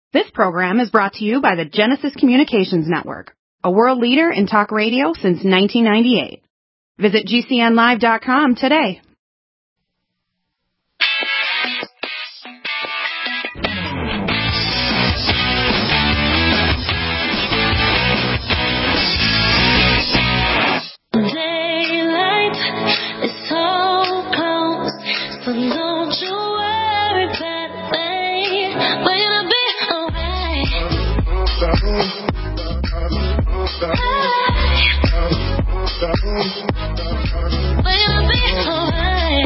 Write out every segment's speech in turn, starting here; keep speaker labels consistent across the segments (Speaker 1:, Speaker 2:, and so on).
Speaker 1: This program is brought to you by the Genesis Communications Network, a world leader in talk radio since 1998. Visit GCNlive.com today.
Speaker 2: Daylight is so close, so don't you worry about me. We're gonna be alright. We're gonna be alright.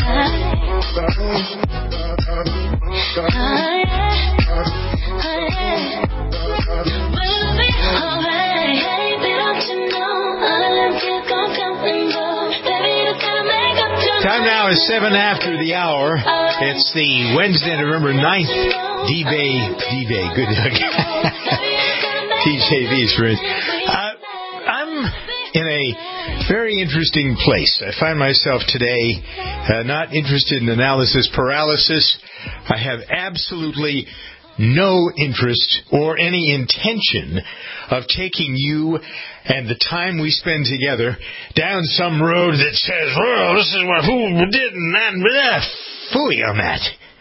Speaker 2: We're gonna be alright. Don't you know all of them kids gon' come and go. Baby, you gotta make up your mind.
Speaker 3: Time now is 7 after the hour. It's the Wednesday, November 9th. D-Bay. Good luck. TJV's friend. I'm in a very interesting place. I find myself today not interested in analysis paralysis. I have absolutely no interest or any intention of taking you and the time we spend together down some road that says, well, this is what who did and that. Phooey on that.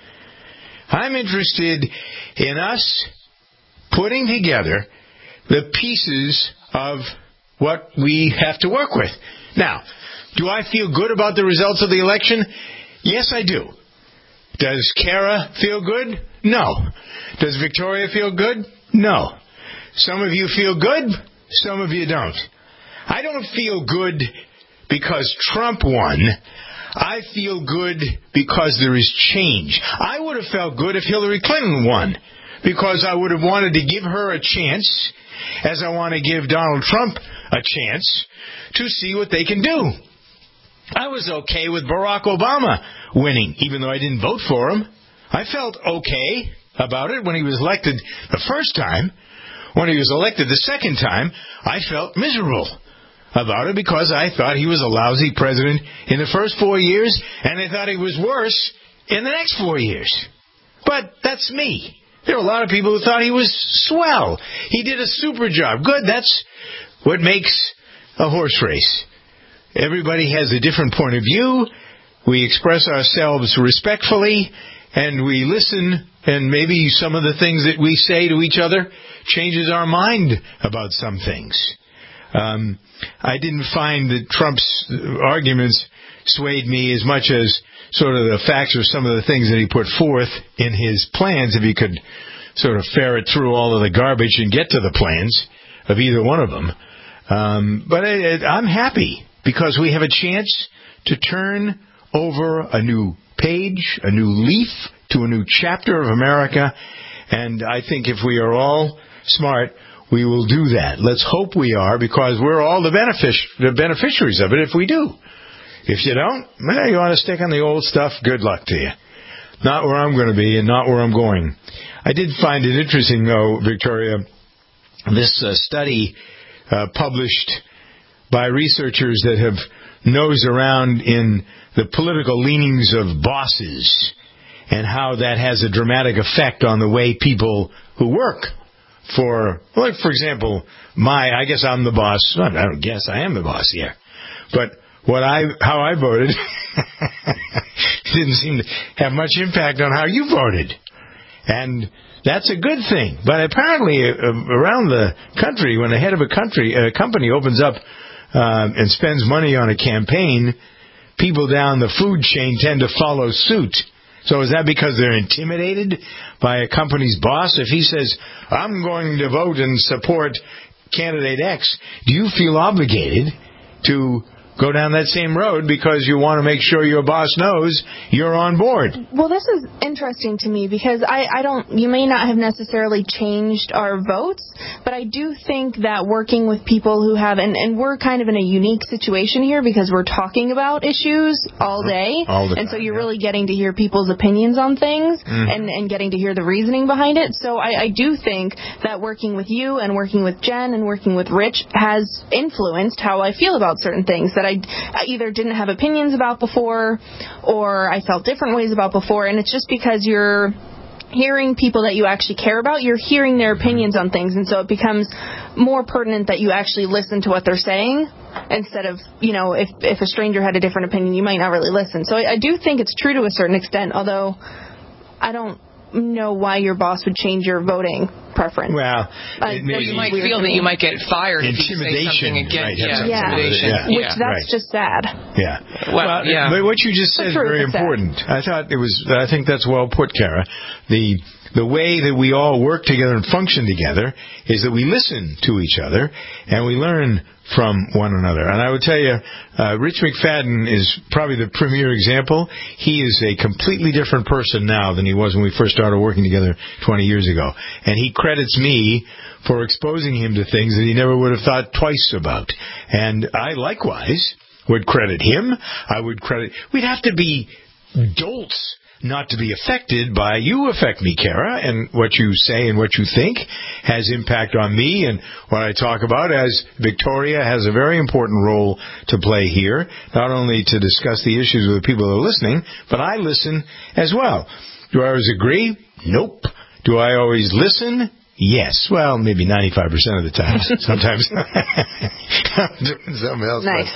Speaker 3: I'm interested in us putting together the pieces of what we have to work with. Now, do I feel good about the results of the election? Yes, I do. Does Kara feel good? No. Does Victoria feel good? No. Some of you feel good, some of you don't. I don't feel good because Trump won. I feel good because there is change. I would have felt good if Hillary Clinton won, because I would have wanted to give her a chance, as I want to give Donald Trump a chance, to see what they can do. I was okay with Barack Obama winning, even though I didn't vote for him. I felt okay about it when he was elected the first time. When he was elected the second time, I felt miserable about it because I thought he was a lousy president in the first 4 years, and I thought he was worse in the next 4 years. But that's me. There are a lot of people who thought he was swell. He did a super job. Good, that's what makes a horse race. Everybody has a different point of view. We express ourselves respectfully, and we listen, and maybe some of the things that we say to each other changes our mind about some things. I didn't find that Trump's arguments swayed me as much as sort of the facts or some of the things that he put forth in his plans, if you could sort of ferret through all of the garbage and get to the plans of either one of them. But I'm happy because we have a chance to turn over a new page, a new leaf to a new chapter of America. And I think if we are all smart, we will do that. Let's hope we are, because we're all the beneficiaries of it if we do. If you don't, you want to stick on the old stuff, good luck to you. Not where I'm going to be and not where I'm going. I did find it interesting, though, Victoria, this study published by researchers that have nosed around in the political leanings of bosses and how that has a dramatic effect on the way people who work for example, I guess I'm the boss. I don't guess, I am the boss here. But how I voted didn't seem to have much impact on how you voted. And that's a good thing. But apparently around the country, when the head of a company opens up and spends money on a campaign, people down the food chain tend to follow suit. So is that because they're intimidated by a company's boss? If he says, I'm going to vote and support candidate X, do you feel obligated to go down that same road because you want to make sure your boss knows you're on board?
Speaker 4: Well, this is interesting to me because you may not have necessarily changed our votes, but I do think that working with people who have, and we're kind of in a unique situation here because we're talking about issues all day.
Speaker 3: All the time,
Speaker 4: and so you're really getting to hear people's opinions on things and getting to hear the reasoning behind it. So I do think that working with you and working with Jen and working with Rich has influenced how I feel about certain things that I either didn't have opinions about before or I felt different ways about before. And it's just because you're hearing people that you actually care about, you're hearing their opinions on things, and so it becomes more pertinent that you actually listen to what they're saying instead of, if a stranger had a different opinion, you might not really listen. So I do think it's true to a certain extent, although I don't know why your boss would change your voting preference.
Speaker 3: Well,
Speaker 5: you might feel that you might get fired if you say something again.
Speaker 4: Intimidation. Which that's just sad.
Speaker 3: Yeah. Well, but what you just said is very important. I think that's well put, Kara. The way that we all work together and function together is that we listen to each other and we learn from one another. And I would tell you, Rich McFadden is probably the premier example. He is a completely different person now than he was when we first started working together 20 years ago. And he credits me for exposing him to things that he never would have thought twice about. And I likewise would credit him. We'd have to be dolts not to be affected by you affect me, Kara, and what you say and what you think has impact on me and what I talk about, as Victoria has a very important role to play here, not only to discuss the issues with the people that are listening, but I listen as well. Do I always agree? Nope. Do I always listen? Yes. Well, maybe 95% of the time. Sometimes I'm doing something else.
Speaker 4: Nice.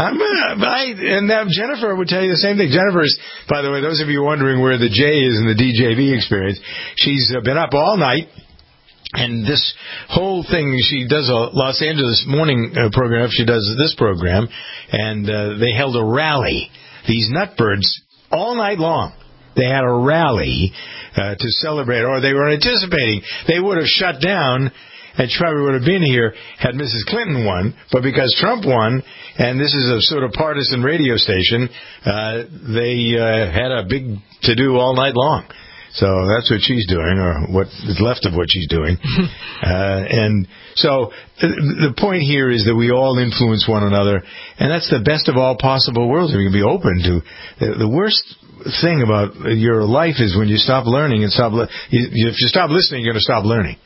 Speaker 3: And Jennifer would tell you the same thing. Jennifer's, by the way, those of you wondering where the J is in the DJV experience, she's been up all night. And this whole thing, she does a Los Angeles morning program. She does this program. And they held a rally. These nutbirds all night long. They had a rally to celebrate, or they were anticipating. They would have shut down, and she probably would have been here had Mrs. Clinton won. But because Trump won, and this is a sort of partisan radio station, they had a big to-do all night long. So that's what she's doing, or what is left of what she's doing. And so the point here is that we all influence one another, and that's the best of all possible worlds. We can be open to the worst thing about your life is when you stop learning and if you stop listening, you're going to stop learning.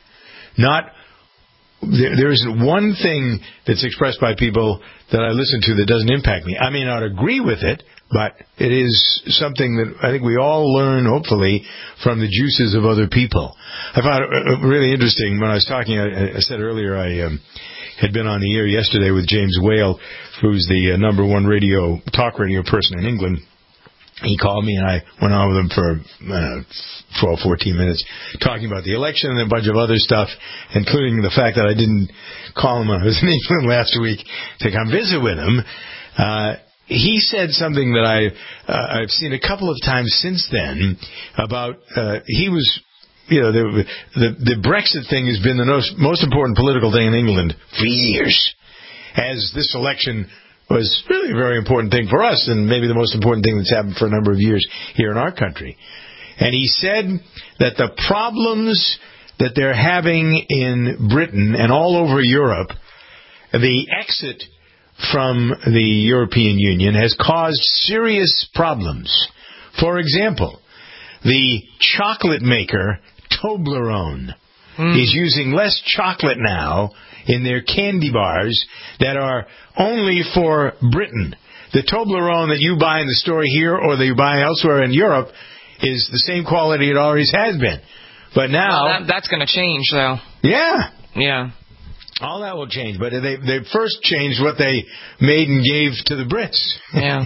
Speaker 3: There isn't one thing that's expressed by people that I listen to that doesn't impact me. I may not agree with it, but it is something that I think we all learn, hopefully, from the juices of other people. I found it really interesting when I was talking. I said earlier I had been on the air yesterday with James Whale, who's the number one talk radio person in England. He called me, and I went on with him for 12, 14 minutes, talking about the election and a bunch of other stuff, including the fact that I didn't call him when I was in England last week to come visit with him. He said something that I've seen a couple of times since then about he was, the Brexit thing has been the most important political thing in England for years, as this election was really a very important thing for us, and maybe the most important thing that's happened for a number of years here in our country. And he said that the problems that they're having in Britain and all over Europe, the exit from the European Union has caused serious problems. For example, the chocolate maker Toblerone is using less chocolate now in their candy bars that are only for Britain. The Toblerone that you buy in the store here or that you buy elsewhere in Europe is the same quality it always has been. But now...
Speaker 5: that's going to change, though.
Speaker 3: Yeah.
Speaker 5: Yeah.
Speaker 3: All that will change. But they first changed what they made and gave to the Brits.
Speaker 5: Yeah.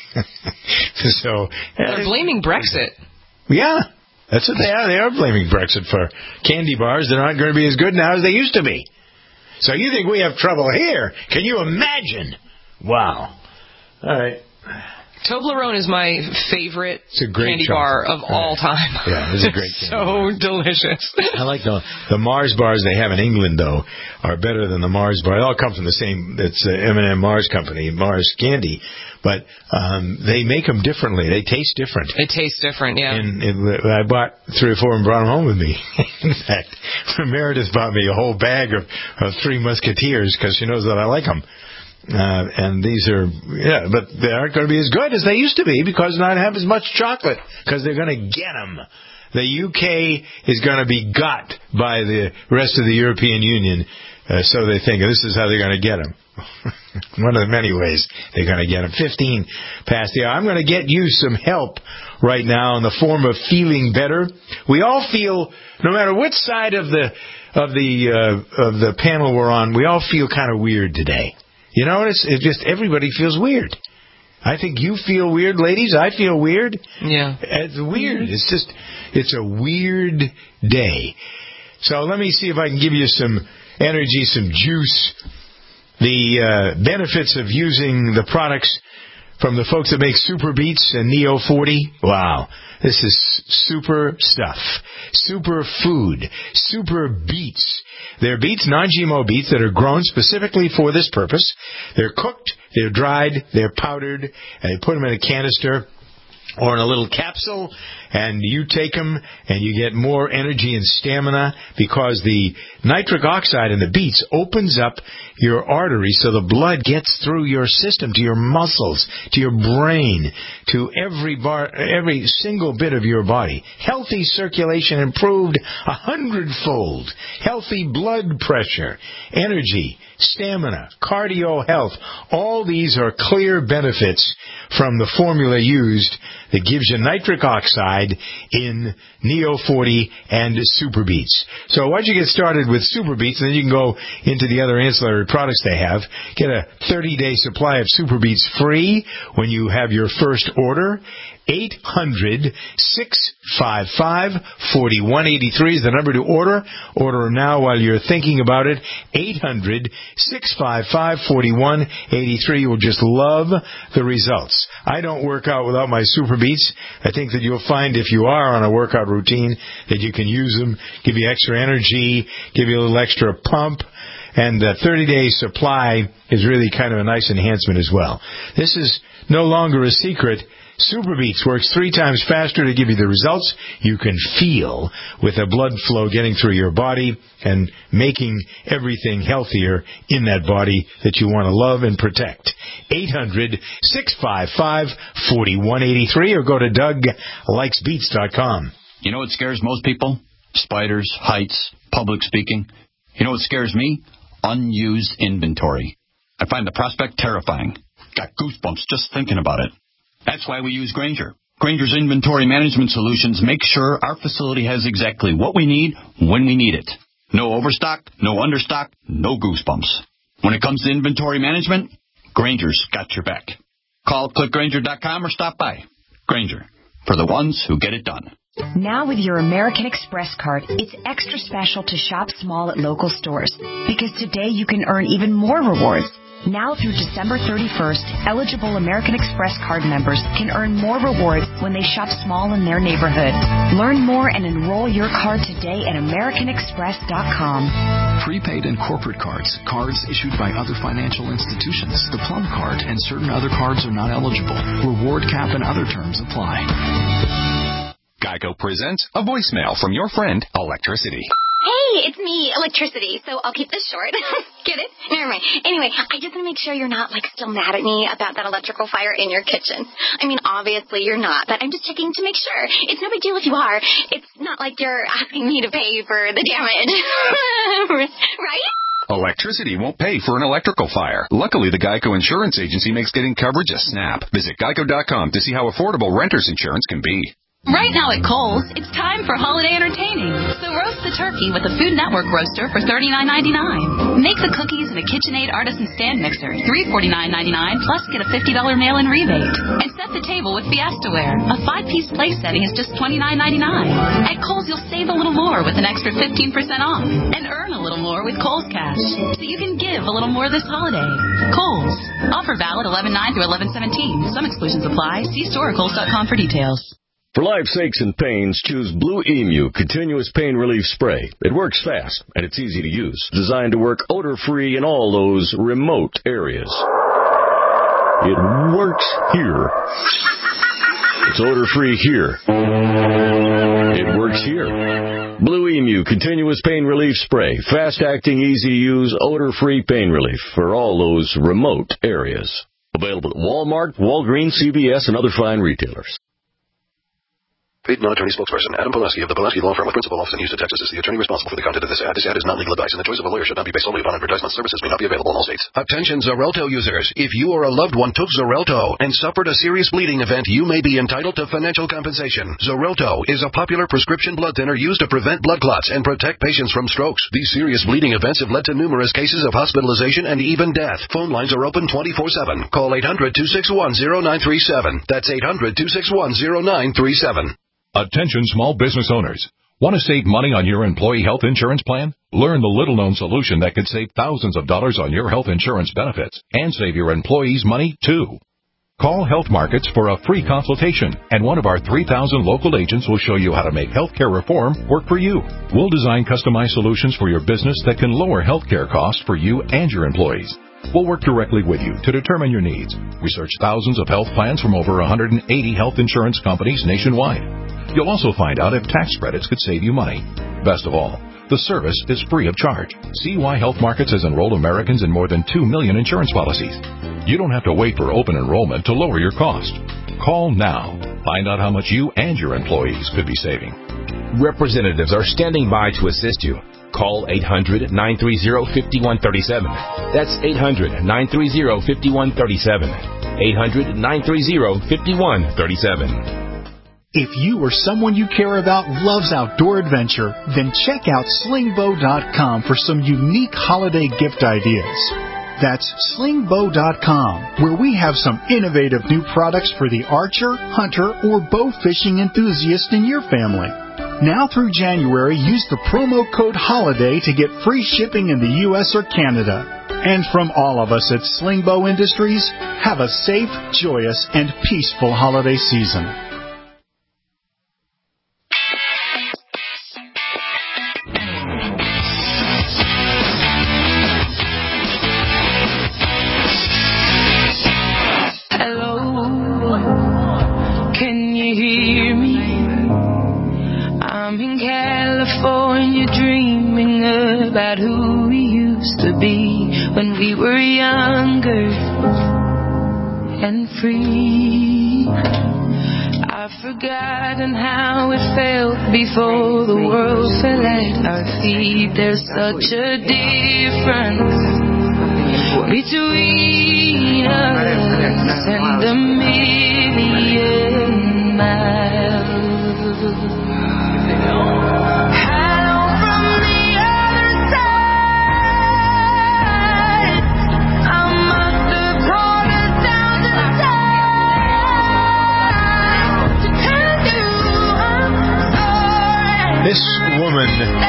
Speaker 3: So
Speaker 5: they're blaming Brexit.
Speaker 3: Yeah. That's what they are. They are blaming Brexit for candy bars that aren't going to be as good now as they used to be. So you think we have trouble here? Can you imagine? Wow. All right.
Speaker 5: Toblerone is my favorite candy
Speaker 3: chocolate
Speaker 5: bar of all time.
Speaker 3: Yeah, it's a great candy
Speaker 5: so delicious.
Speaker 3: I like the Mars bars they have in England, though, are better than the Mars bar. They all come from the same, it's M&M Mars company, Mars Candy. But they make them differently. They taste different.
Speaker 5: They taste different, yeah.
Speaker 3: And I bought 3 or 4 and brought them home with me. In fact, Meredith bought me a whole bag of Three Musketeers because she knows that I like them. And these are, but they aren't going to be as good as they used to be because they don't have as much chocolate because they're going to get them. The UK is going to be got by the rest of the European Union, so they think this is how they're going to get them. One of the many ways they're going to get them. 15 past the hour. I'm going to get you some help right now in the form of feeling better. We all feel, no matter what side of the panel we're on, we all feel kind of weird today. You notice? It just, everybody feels weird. I think you feel weird, ladies. I feel weird.
Speaker 5: Yeah.
Speaker 3: It's weird. It's just, it's a weird day. So let me see if I can give you some energy, some juice. The benefits of using the products from the folks that make Super Beets and Neo 40. Wow. This is super stuff. Super food. Super beets. They're beets, non-GMO beets that are grown specifically for this purpose. They're cooked, they're dried, they're powdered, and they put them in a canister or in a little capsule, and you take them and you get more energy and stamina because the nitric oxide in the beets opens up your arteries so the blood gets through your system, to your muscles, to your brain, to every single bit of your body. Healthy circulation improved 100-fold. Healthy blood pressure, energy, stamina, cardio health. All these are clear benefits from the formula used that gives you nitric oxide in Neo 40 and Super Beets. So why don't you get started with Super Beets, and then you can go into the other ancillary products they have. Get a 30-day supply of Super Beets free when you have your first order. 800-655-4183 is the number to order. Order them now while you're thinking about it. 800-655-4183. You'll just love the results. I don't work out without my Super Beets. I think that you'll find if you are on a workout routine that you can use them, give you extra energy, give you a little extra pump. And the 30-day supply is really kind of a nice enhancement as well. This is no longer a secret. Super Beets works 3 times faster to give you the results you can feel with the blood flow getting through your body and making everything healthier in that body that you want to love and protect. 800-655-4183 or go to DougLikesBeets.com.
Speaker 6: You know what scares most people? Spiders, heights, public speaking. You know what scares me? Unused inventory. I find the prospect terrifying. Got goosebumps just thinking about it. That's why we use Grainger. Grainger's inventory management solutions make sure our facility has exactly what we need when we need it. No overstock, no understock, no goosebumps. When it comes to inventory management, Grainger's got your back. Call clickgrainger.com or stop by. Grainger, for the ones who get it done.
Speaker 7: Now with your American Express card, it's extra special to shop small at local stores because today you can earn even more rewards. Now through December 31st, eligible American Express card members can earn more rewards when they shop small in their neighborhood. Learn more and enroll your card today at AmericanExpress.com.
Speaker 8: Prepaid and corporate cards, cards issued by other financial institutions, the Plum Card, and certain other cards are not eligible. Reward cap and other terms apply.
Speaker 9: Geico presents a voicemail from your friend, Electricity.
Speaker 10: Hey, it's me, Electricity, so I'll keep this short. Get it? Never mind. Anyway, I just want to make sure you're not, still mad at me about that electrical fire in your kitchen. I mean, obviously you're not, but I'm just checking to make sure. It's no big deal if you are. It's not like you're asking me to pay for the damage. Right?
Speaker 9: Electricity won't pay for an electrical fire. Luckily, the Geico Insurance Agency makes getting coverage a snap. Visit geico.com to see how affordable renter's insurance can be.
Speaker 11: Right now at Kohl's, it's time for holiday entertaining. So roast the turkey with a Food Network roaster for $39.99. Make the cookies in a KitchenAid artisan stand mixer, $349.99, plus get a $50 mail-in rebate. And set the table with Fiestaware. A 5-piece place setting is just $29.99. At Kohl's, you'll save a little more with an extra 15% off. And earn a little more with Kohl's Cash. So you can give a little more this holiday. Kohl's. Offer valid 11/9 through 11/17. Some exclusions apply. See store at Kohls.com for details.
Speaker 12: For life's aches and pains, choose Blue Emu Continuous Pain Relief Spray. It works fast, and it's easy to use. Designed to work odor-free in all those remote areas. It works here. It's odor-free here. It works here. Blue Emu Continuous Pain Relief Spray. Fast-acting, easy-to-use, odor-free pain relief for all those remote areas. Available at Walmart, Walgreens, CVS, and other fine retailers.
Speaker 13: Paid non-attorney spokesperson Adam Pulaski of the Pulaski Law Firm with principal office in Houston, Texas is the attorney responsible for the content of this ad. This ad is not legal advice, and the choice of a lawyer should not be based solely upon advertisement. Services may not be available in all states. Attention Xarelto users. If you or a loved one took Xarelto and suffered a serious bleeding event, you may be entitled to financial compensation. Xarelto is a popular prescription blood thinner used to prevent blood clots and protect patients from strokes. These serious bleeding events have led to numerous cases of hospitalization and even death. Phone lines are open 24/7. Call 800-261-0937. That's 800-261-0937.
Speaker 14: Attention small business owners. Want to save money on your employee health insurance plan? Learn the little-known solution that could save thousands of dollars on your health insurance benefits and save your employees money, too. Call Health Markets for a free consultation, and one of our 3,000 local agents will show you how to make healthcare reform work for you. We'll design customized solutions for your business that can lower healthcare costs for you and your employees. We'll work directly with you to determine your needs. Research thousands of health plans from over 180 health insurance companies nationwide. You'll also find out if tax credits could save you money. Best of all, the service is free of charge. See why Health Markets has enrolled Americans in more than 2 million insurance policies. You don't have to wait for open enrollment to lower your cost. Call now. Find out how much you and your employees could be saving.
Speaker 15: Representatives are standing by to assist you. Call 800-930-5137. That's 800-930-5137. 800-930-5137.
Speaker 16: If you or someone you care about loves outdoor adventure, then check out slingbow.com for some unique holiday gift ideas. That's slingbow.com, where we have some innovative new products for the archer, hunter, or bow fishing enthusiast in your family. Now through January, use the promo code HOLIDAY to get free shipping in the U.S. or Canada. And from all of us at Slingbow Industries, have a safe, joyous, and peaceful holiday season.
Speaker 17: About who we used to be when we were younger and free. I've forgotten how it felt before the world fell at our feet. There's such a difference between us and a million miles.
Speaker 3: This woman,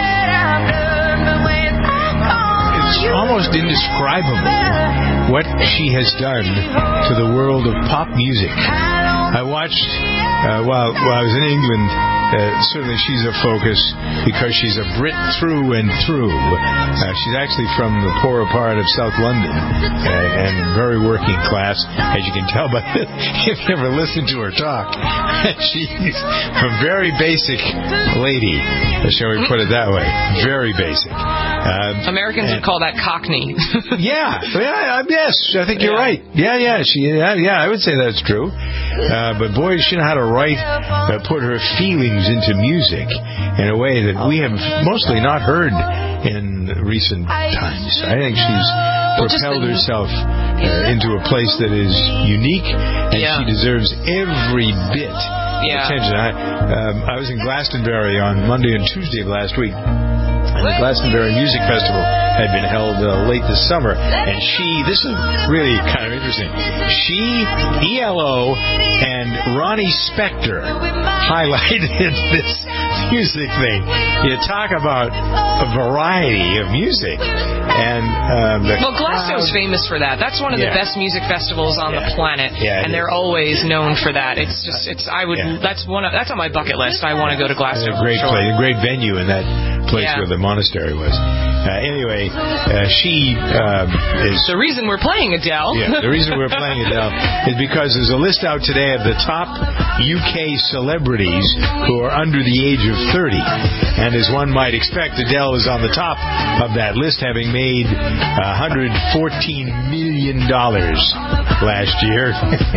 Speaker 3: it's almost indescribable what she has done to the world of pop music. I watched, while I was in England, certainly she's a focus because she's a Brit through and through. She's actually from the poorer part of South London and very working class, as you can tell by if you ever listen to her talk. She's a very basic lady, shall we put it that way. Very basic.
Speaker 5: Americans would call that Cockney.
Speaker 3: Yes, I think you're right. Yeah, I would say that's true. But boy, she knows how to write, put her feelings into music in a way that we have mostly not heard in recent times. I think she's propelled herself into a place that is unique, and she deserves every bit of attention. I was in Glastonbury on Monday and Tuesday of last week, and the Glastonbury Music Festival had been held late this summer, and this is really kind of interesting, ELO and Ronnie Spector highlighted this music thing. You talk about a variety of music. And
Speaker 5: Glasgow's famous for that. That's one of the best music festivals on the planet, and they're always known for that. It's just, that's on my bucket list. I want to go to Glasgow.
Speaker 3: A great place, a great venue in that place where the monastery was. Anyway, she is...
Speaker 5: The reason we're playing Adele.
Speaker 3: The reason we're playing Adele is because there's a list out today of the top UK celebrities who are under the age of 30. And as one might expect, Adele is on the top of that list, having made $114 million last year.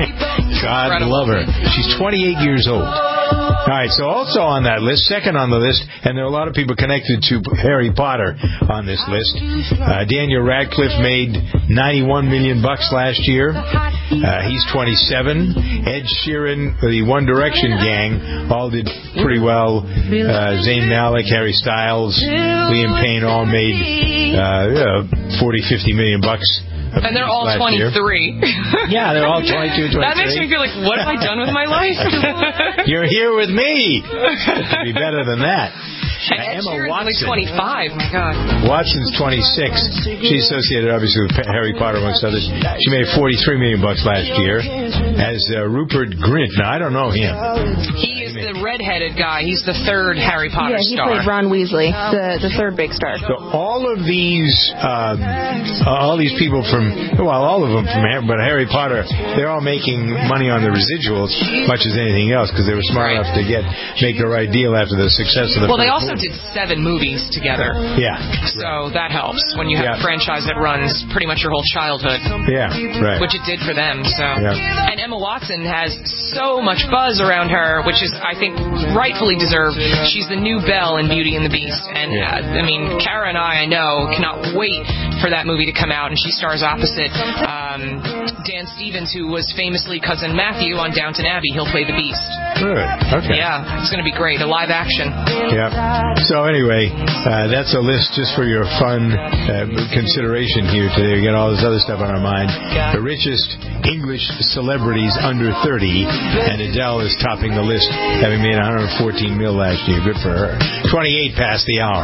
Speaker 3: God love her. She's 28 years old. All right, so also on that list, second on the list, and there are a lot of people connected to Harry Potter on this list. Daniel Radcliffe made $91 million last year. He's 27. Ed Sheeran, the One Direction gang, all did pretty well. Zayn Malik, Harry Styles, Liam Payne all made $40-50 million.
Speaker 5: And they're all 23.
Speaker 3: Yeah, they're all 22, 23.
Speaker 5: That makes me feel like, what have I done with my life?
Speaker 3: You're here with me. It'd be better than that.
Speaker 5: And Emma Watson, 25. My God.
Speaker 3: Watson's 26. She's associated, obviously, with Harry Potter, amongst others. She made $43 million last year. As Rupert Grint. Now, I don't know him.
Speaker 5: He is the redheaded guy. He's the third Harry Potter
Speaker 4: star. Yeah, he played Ron Weasley, the third big star.
Speaker 3: So all of these people from, well, all of them from Harry Potter, they're all making money on the residuals, much as anything else, because they were smart enough to make the right deal after the success of the.
Speaker 5: Well, they also did 7 movies together.
Speaker 3: Yeah.
Speaker 5: So that helps when you have a franchise that runs pretty much your whole childhood.
Speaker 3: Yeah, right.
Speaker 5: Which it did for them. So. Yeah. And Emma Watson has so much buzz around her, which is, I think, rightfully deserved. She's the new Belle in Beauty and the Beast. And, I mean, Kara and I know, cannot wait for that movie to come out. And she stars opposite Dan Stevens, who was famously Cousin Matthew on Downton Abbey. He'll play the Beast.
Speaker 3: Good. Okay.
Speaker 5: Yeah, it's going to be great. A live action.
Speaker 3: Yeah. So anyway, that's a list just for your fun consideration here today. We got all this other stuff on our mind. The richest English celebrities under 30, and Adele is topping the list, having made $114 million last year. Good for her. 28 past the hour.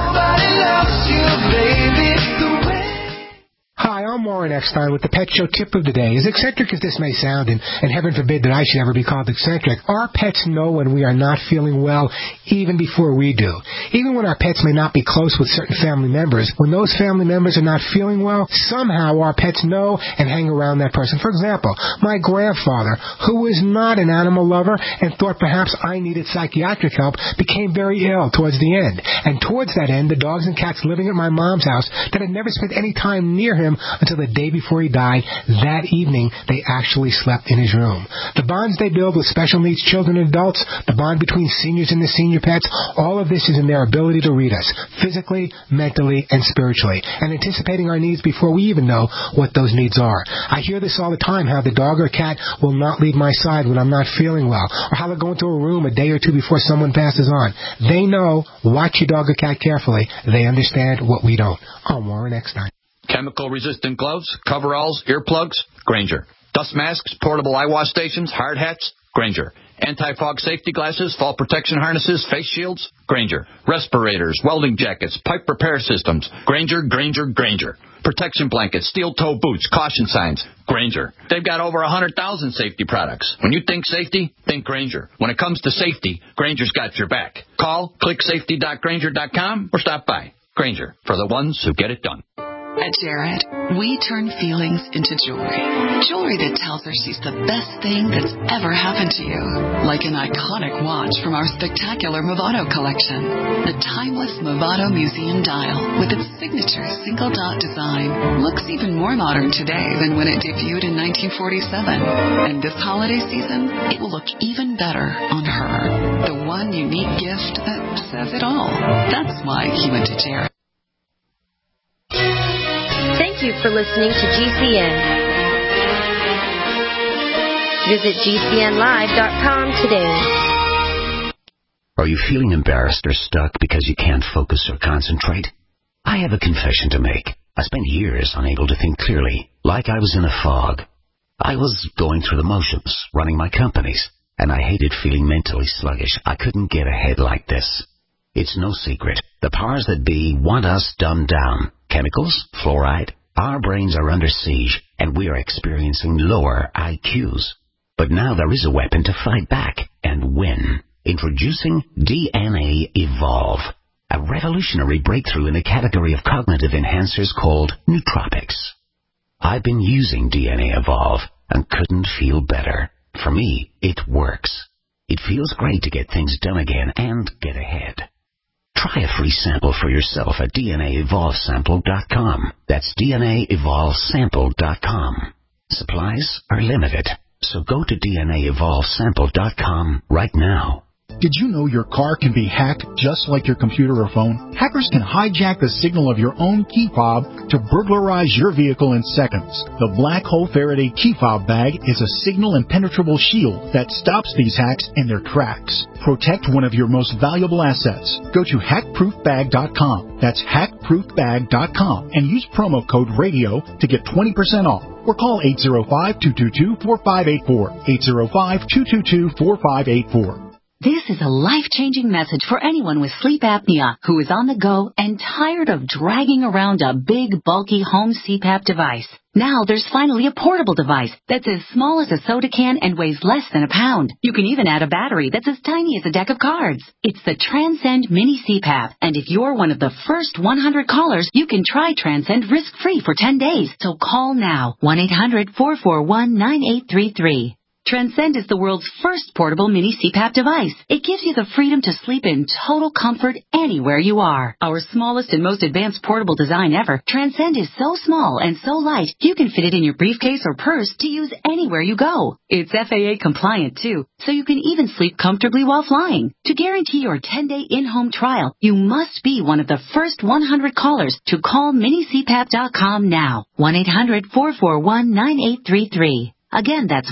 Speaker 18: Hi, I'm Warren Eckstein with the Pet Show tip of the day. As eccentric as this may sound, and heaven forbid that I should ever be called eccentric, our pets know when we are not feeling well even before we do. Even when our pets may not be close with certain family members, when those family members are not feeling well, somehow our pets know and hang around that person. For example, my grandfather, who was not an animal lover and thought perhaps I needed psychiatric help, became very ill towards the end. And towards that end, the dogs and cats living at my mom's house that had never spent any time near him until the day before he died, that evening they actually slept in his room. The bonds they build with special needs children and adults, the bond between seniors and the senior pets, all of this is in their ability to read us, physically, mentally, and spiritually, and anticipating our needs before we even know what those needs are. I hear this all the time, how the dog or cat will not leave my side when I'm not feeling well, or how they'll go into a room a day or two before someone passes on. They know. Watch your dog or cat carefully. They understand what we don't. I'm Warren Eckstein.
Speaker 6: Chemical-resistant gloves, coveralls, earplugs, Grainger. Dust masks, portable eye wash stations, hard hats, Grainger. Anti-fog safety glasses, fall protection harnesses, face shields, Grainger. Respirators, welding jackets, pipe repair systems, Grainger, Grainger, Grainger. Protection blankets, steel-toe boots, caution signs, Grainger. They've got over 100,000 safety products. When you think safety, think Grainger. When it comes to safety, Grainger's got your back. Call, clicksafety.grainger.com, or stop by. Grainger, for the ones who get it done.
Speaker 19: At Jared, we turn feelings into jewelry. Jewelry that tells her she's the best thing that's ever happened to you. Like an iconic watch from our spectacular Movado collection. The timeless Movado Museum dial with its signature single dot design looks even more modern today than when it debuted in 1947. And this holiday season, it will look even better on her. The one unique gift that says it all. That's why he went to Jared.
Speaker 20: Thank you for listening to GCN. Visit GCNlive.com today.
Speaker 21: Are you feeling embarrassed or stuck because you can't focus or concentrate? I have a confession to make. I spent years unable to think clearly, like I was in a fog. I was going through the motions, running my companies, and I hated feeling mentally sluggish. I couldn't get ahead like this. It's no secret. The powers that be want us dumbed down. Chemicals, fluoride. Our brains are under siege, and we are experiencing lower IQs. But now there is a weapon to fight back and win. Introducing DNA Evolve, a revolutionary breakthrough in the category of cognitive enhancers called nootropics. I've been using DNA Evolve and couldn't feel better. For me, it works. It feels great to get things done again and get ahead. Try a free sample for yourself at DNAEvolvesample.com. That's DNAEvolvesample.com. Supplies are limited. So go to DNAEvolveSample.com right now.
Speaker 16: Did you know your car can be hacked just like your computer or phone? Hackers can hijack the signal of your own key fob to burglarize your vehicle in seconds. The Black Hole Faraday key fob bag is a signal impenetrable shield that stops these hacks in their tracks. Protect one of your most valuable assets. Go to hackproofbag.com. That's hackproofbag.com and use promo code RADIO to get 20% off. Or call 805-222-4584. 805-222-4584.
Speaker 7: This is a life-changing message for anyone with sleep apnea who is on the go and tired of dragging around a big, bulky home CPAP device. Now there's finally a portable device that's as small as a soda can and weighs less than a pound. You can even add a battery that's as tiny as a deck of cards. It's the Transcend Mini CPAP, and if you're one of the first 100 callers, you can try Transcend risk-free for 10 days. So call now, 1-800-441-9833. Transcend is the world's first portable mini CPAP device. It gives you the freedom to sleep in total comfort anywhere you are. Our smallest and most advanced portable design ever, Transcend is so small and so light, you can fit it in your briefcase or purse to use anywhere you go. It's FAA compliant too, so you can even sleep comfortably while flying. To guarantee your 10-day in-home trial, you must be one of the first 100 callers to call minicpap.com now. 1-800-441-9833. Again, that's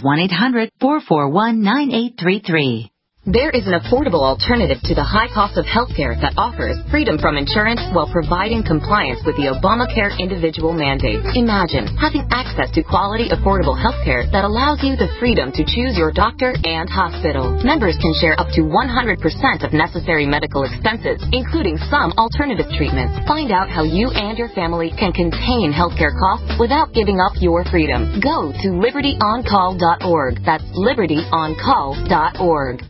Speaker 7: 1-800-441-9833.
Speaker 1: There is an affordable alternative to the high cost of healthcare that offers freedom from insurance while providing compliance with the Obamacare individual mandate. Imagine having access to quality, affordable healthcare that allows you the freedom to choose your doctor and hospital. Members can share up to 100% of necessary medical expenses, including some alternative treatments. Find out how you and your family can contain healthcare costs without giving up your freedom. Go to libertyoncall.org. That's libertyoncall.org.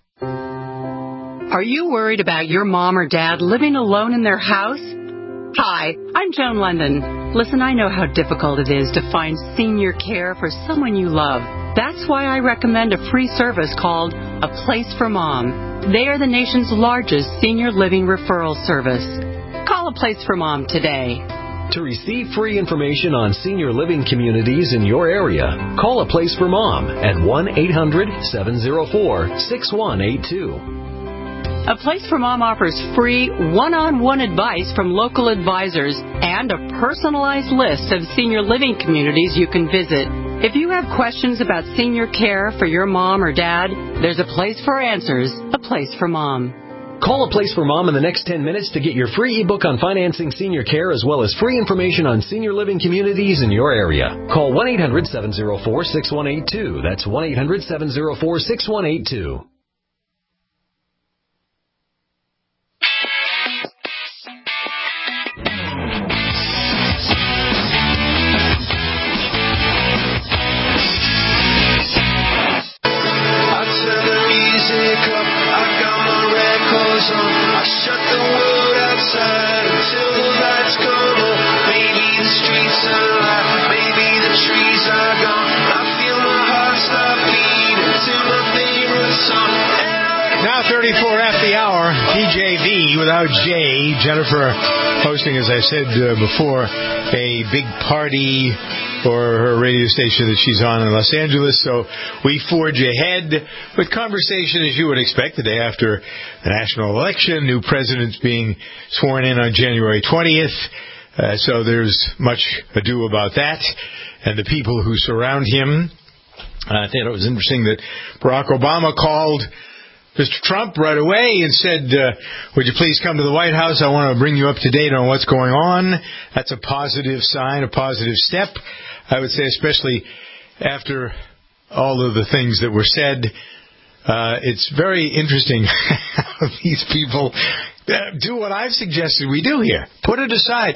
Speaker 22: Are you worried about your mom or dad living alone in their house? Hi, I'm Joan London. Listen, I know how difficult it is to find senior care for someone you love. That's why I recommend a free service called A Place for Mom. They are the nation's largest senior living referral service. Call A Place for Mom today.
Speaker 23: To receive free information on senior living communities in your area, call A Place for Mom at 1-800-704-6182.
Speaker 22: A Place for Mom offers free one-on-one advice from local advisors and a personalized list of senior living communities you can visit. If you have questions about senior care for your mom or dad, there's a place for answers, A Place for Mom.
Speaker 23: Call A Place for Mom in the next 10 minutes to get your free ebook on financing senior care as well as free information on senior living communities in your area. Call 1-800-704-6182. That's 1-800-704-6182.
Speaker 3: Now 34 after the hour, TJV without J. Jennifer hosting, as I said before, a big party for her radio station that she's on in Los Angeles. So we forge ahead with conversation as you would expect the day after the national election, new presidents being sworn in on January 20th. So there's much ado about that and the people who surround him. I thought it was interesting that Barack Obama called Mr. Trump right away and said, would you please come to the White House? I want to bring you up to date on what's going on. That's a positive sign, a positive step, I would say, especially after all of the things that were said. It's very interesting how these people do what I've suggested we do here. Put it aside.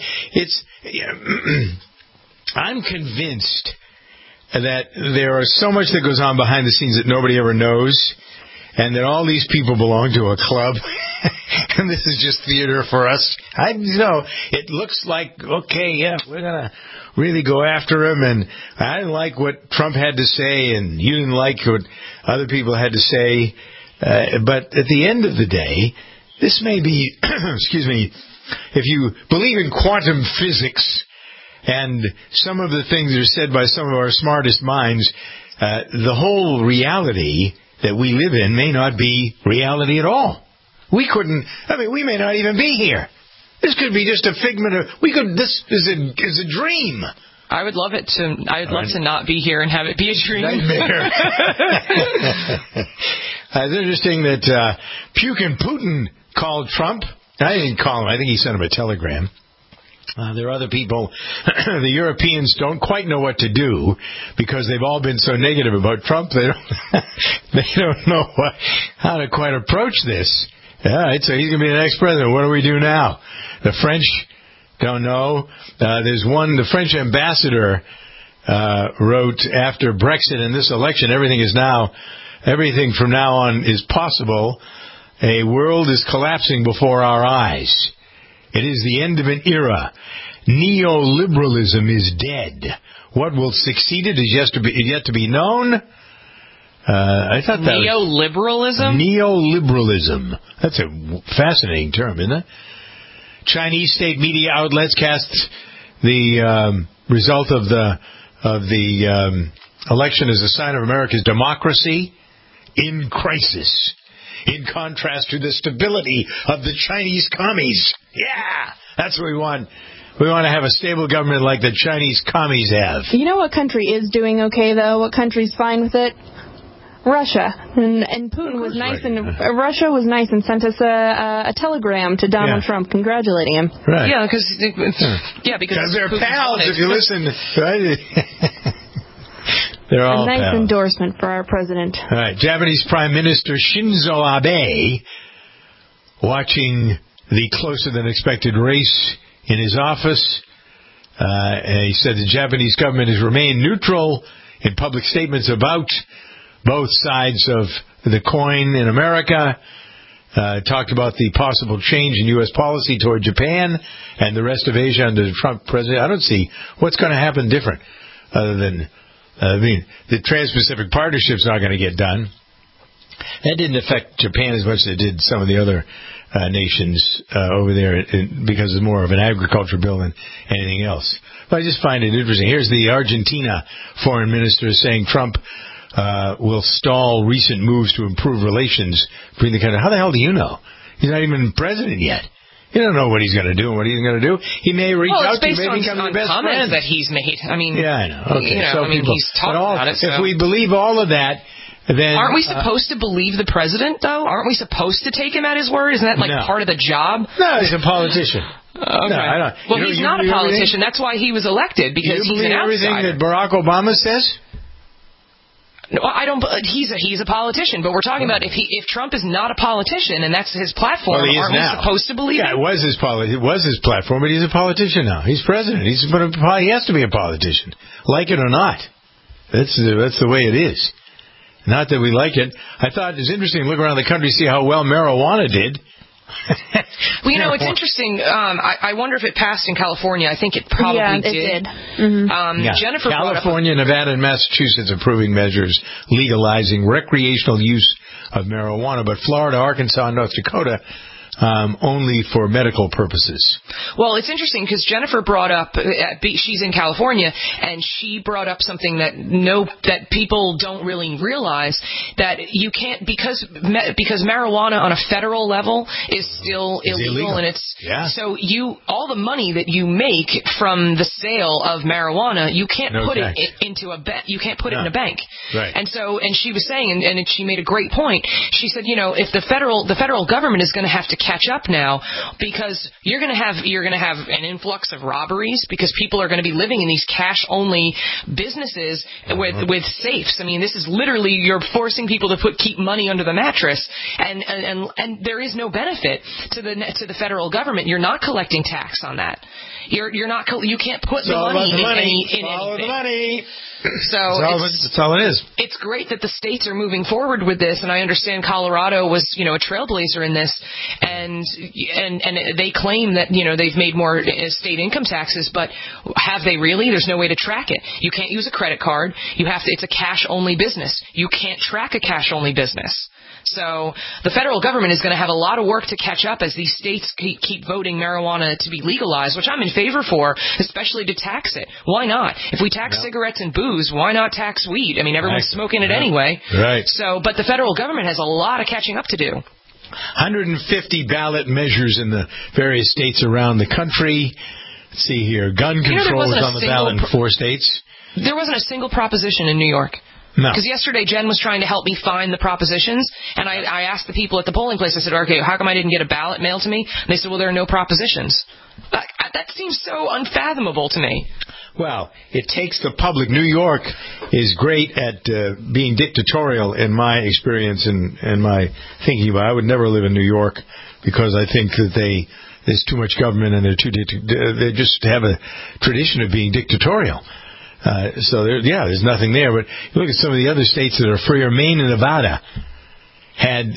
Speaker 3: I'm convinced that there is so much that goes on behind the scenes that nobody ever knows, and that all these people belong to a club, and this is just theater for us. It looks like, okay, yeah, we're going to really go after him, and I didn't like what Trump had to say, and you didn't like what other people had to say, but at the end of the day, this may be, excuse me, if you believe in quantum physics, And some of the things that are said by some of our smartest minds, the whole reality that we live in may not be reality at all. We may not even be here. This could be just a figment of, this is a dream.
Speaker 5: I would love to not be here and have it be a dream.
Speaker 3: Nightmare. It's interesting that Pukin Putin called Trump. I didn't call him. I think he sent him a telegram. There are other people. The Europeans don't quite know what to do because they've all been so negative about Trump. They don't know how to quite approach this. All right, so he's going to be the next president. What do we do now? The French don't know. The French ambassador wrote after Brexit and this election, everything from now on is possible. A world is collapsing before our eyes. It is the end of an era. Neoliberalism is dead. What will succeed it is yet to be known. I thought that
Speaker 5: neoliberalism?
Speaker 3: Neoliberalism. That's a fascinating term, isn't it? Chinese state media outlets cast the result of the election as a sign of America's democracy in crisis, in contrast to the stability of the Chinese commies. Yeah, that's what we want. We want to have a stable government like the Chinese commies have.
Speaker 4: You know what country is doing okay, though? What country's fine with it? Russia. And Putin was nice, and Russia was nice and sent us a telegram to Donald Trump congratulating him.
Speaker 3: Right.
Speaker 5: Yeah, because
Speaker 3: they're pals. If you listen, right? They're all
Speaker 4: a nice
Speaker 3: pals.
Speaker 4: endorsement for our president.
Speaker 3: All right, Japanese Prime Minister Shinzo Abe watching the closer than expected race in his office. He said the Japanese government has remained neutral in public statements about both sides of the coin in America. Talked about the possible change in U.S. policy toward Japan and the rest of Asia under the Trump president. I don't see what's going to happen different other than, the Trans-Pacific Partnership's not going to get done. That didn't affect Japan as much as it did some of the other nations over there because it's more of an agriculture bill than anything else. But I just find it interesting. Here's the Argentina foreign minister saying Trump will stall recent moves to improve relations between the countries. How the hell do you know? He's not even president yet. You don't know what he's going to do and what he's going to do. He may reach out to you, may become your best friend.
Speaker 5: That he's made. I mean,
Speaker 3: yeah, I know. Okay,
Speaker 5: he's talked about it. So.
Speaker 3: If we believe all of that, then
Speaker 5: aren't we supposed to believe the president though? Aren't we supposed to take him at his word? Isn't that part of the job?
Speaker 3: No, he's a politician.
Speaker 5: Okay.
Speaker 3: No, I don't.
Speaker 5: Well, he's not a politician. That's why he was elected, because he's an outsider.
Speaker 3: Everything that Barack Obama says?
Speaker 5: No, I don't. He's a politician, but we're talking about if Trump is not a politician and that's his platform, aren't we supposed to believe
Speaker 3: it?
Speaker 5: It
Speaker 3: was his platform, but he's a politician now. He's president. He has to be a politician, like it or not. That's the way it is. Not that we like it. I thought it was interesting to look around the country, see how well marijuana did.
Speaker 5: Well, it's interesting. I wonder if it passed in California. I think it probably did.
Speaker 4: Mm-hmm.
Speaker 5: Jennifer
Speaker 3: California, Nevada, and Massachusetts approving measures legalizing recreational use of marijuana, but Florida, Arkansas, and North Dakota only for medical purposes.
Speaker 5: Well, it's interesting because Jennifer brought up, she's in California, and she brought up something that people don't really realize, that you can't, because marijuana on a federal level is still illegal, and so all the money that you make from the sale of marijuana, you can't put it into a you can't put it in a bank.
Speaker 3: Right.
Speaker 5: And she was saying, and she made a great point. She said, if the federal government is going to have to catch up now, because you're going to have an influx of robberies, because people are going to be living in these cash only businesses with safes. I mean, this is literally, you're forcing people to keep money under the mattress, and there is no benefit to the federal government. You're not collecting tax on that. You can't put the money in anything.
Speaker 3: Follow the money.
Speaker 5: So
Speaker 3: that's all it is.
Speaker 5: It's great that the states are moving forward with this, and I understand Colorado was, a trailblazer in this, and they claim that, they've made more state income taxes, but have they really? There's no way to track it. You can't use a credit card. It's a cash only business. You can't track a cash only business. So the federal government is going to have a lot of work to catch up as these states keep voting marijuana to be legalized, which I'm in favor for, especially to tax it. Why not? If we tax cigarettes and booze, why not tax weed? I mean, everyone's smoking it anyway.
Speaker 3: Right.
Speaker 5: So, but the federal government has a lot of catching up to do.
Speaker 3: 150 ballot measures in the various states around the country. Let's see here. Gun control is on the ballot in 4 states.
Speaker 5: There wasn't a single proposition in New York.
Speaker 3: No.
Speaker 5: Because yesterday Jen was trying to help me find the propositions, and I asked the people at the polling place, I said, okay, how come I didn't get a ballot mailed to me? And they said, well, there are no propositions. That seems so unfathomable to me.
Speaker 3: Well, it takes the public. New York is great at being dictatorial in my experience and my thinking about it. I would never live in New York because I think that there's too much government and they just have a tradition of being dictatorial. So there's nothing there. But you look at some of the other states that are freer. Maine and Nevada had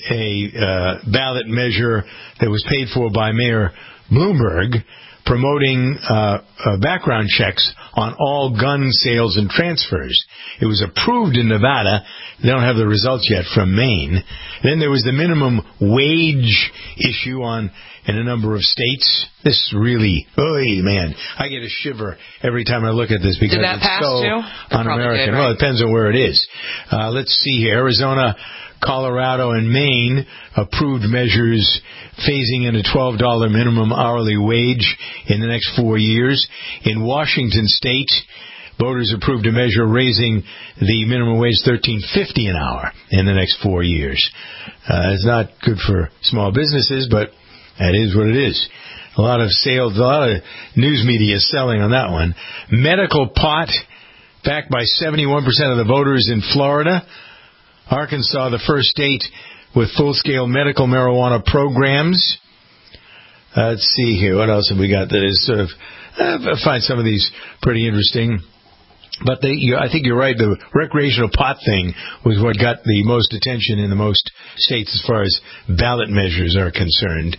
Speaker 3: a ballot measure that was paid for by Mayor Bloomberg, promoting background checks on all gun sales and transfers. It was approved in Nevada. They don't have the results yet from Maine. Then there was the minimum wage issue in a number of states. This really, man, I get a shiver every time I look at this because it's so un-American. Well, it depends on where it is. Let's see here. Arizona, Colorado, and Maine approved measures phasing in a $12 minimum hourly wage in the next 4 years. In Washington State, voters approved a measure raising the minimum wage $13.50 an hour in the next 4 years. It's not good for small businesses, but that is what it is. A lot of sales, a lot of news media is selling on that one. Medical pot, backed by 71% of the voters in Florida. Arkansas, the first state with full-scale medical marijuana programs. Let's see here. What else have we got that is sort of... I find some of these pretty interesting. But I think you're right. The recreational pot thing was what got the most attention in the most states as far as ballot measures are concerned.